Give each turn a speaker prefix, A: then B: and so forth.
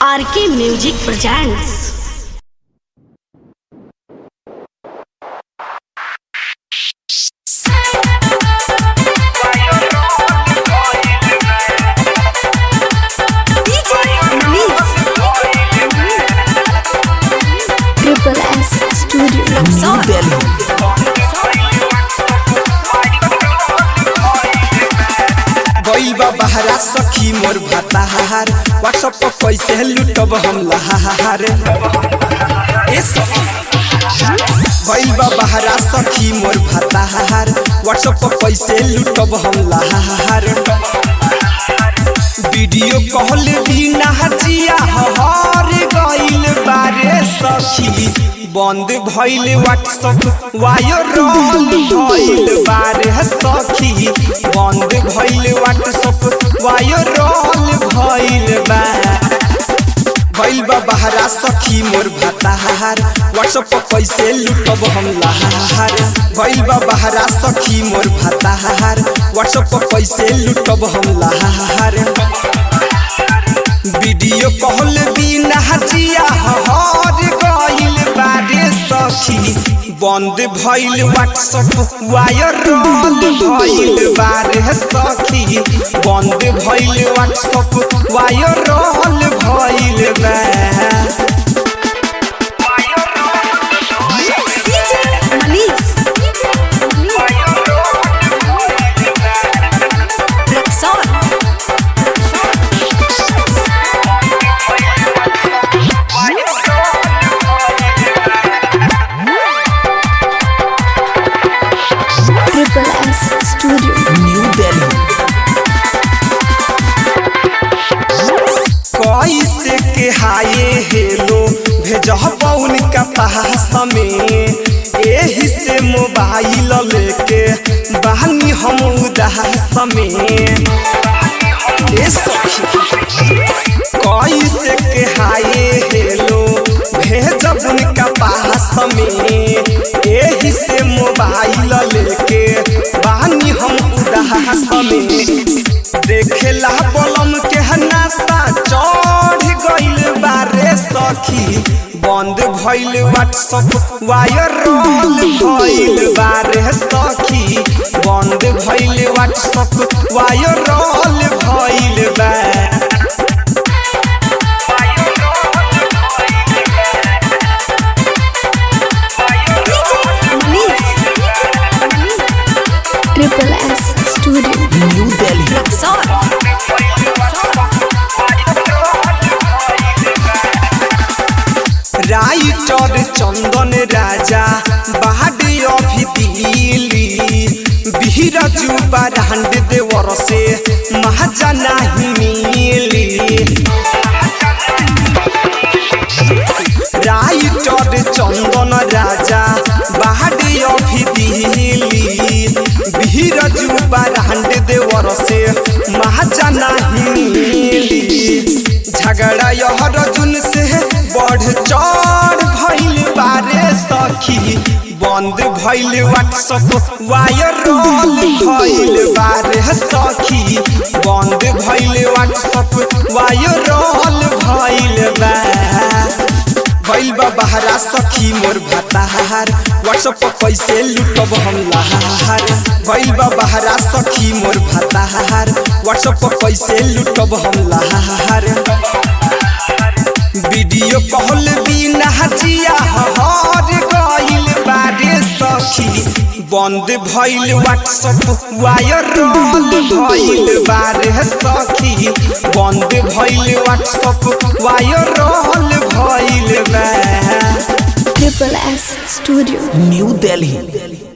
A: RK music presents.
B: Triple S studio
C: New Delhi. गईबा बहरा सखी मोर भताहार व्हाट्सएप पर कैसे लुटब हम लहार। गईबा बहरा सखी मोर भताहार व्हाट्सएप पर कैसे लुटब हम लहार। वीडियो कॉल बिना हजिया हर गईल बारे सखी बंद भइल व्हाट्सएप वायरल भइल बारे सखी बंद भइल व्हाट्सएप वायरल भइल बा। गईल बा बहरा सखी मोर भताहार व्हाट्सएप पर कैसे लुटब हम लहार। गईल बा बहरा सखी मोर भताहार व्हाट्सएप पर कैसे लुटब हम लहार। वीडियो कॉल बिना हजिया हर गईल बारे सखी बंद भइल व्हाट्सएप वायरल भइल बारे सखी बंद भइल व्हाट्सएप वायरल भइल बा।
B: Triple S studio
C: New Delhi. कैसे के हाये हेलो भेजब उनका पास में एही से मोबाइल लेके बहनी हम उदास में। कैसे के हाये हेलो भेजब उनका पास में एही से मोबाइल लेके बहनी हम उदास में। देखेला बलम के नाश्ता चढ़ गईल बारे सखी बंद भइल व्हाट्सएप वायरल भइल बारे सखी बंद भइल व्हाट्सएप वायरल भइल बा।
B: Triple S studio
C: New Delhi. Writer Chandan Raja बाहडी अभी दिल्ली बिहरजू बारांड देवर से महाजा नहीं मिली। राइटर चंदन राजा बाहडी अभी दिल्ली बिहरजू बारांड देवर से महाजा नहीं मिली। झगड़ा यह रजुन से बढ़ चढ़ भइल बारे सखी बंद भइल व्हाट्सएप वायरल भइल बारे सखी बंद भइल व्हाट्सएप वायरल भइल बा। गईल बा बहरा सखी मोर भताहार व्हाट्सएप पर कैसे लुटब हम लहार। गईल बा बहरा सखी मोर भताहार व्हाट्सएप पर कैसे लुटब हम लहार। वीडियो कॉल बिना हजिया हर गईल बारे सखी बंद भइल व्हाट्सएप वायरल भइल बारे सखी बंद भइल व्हाट्सएप वायरल भइल बा।
B: Triple S studio
C: New Delhi.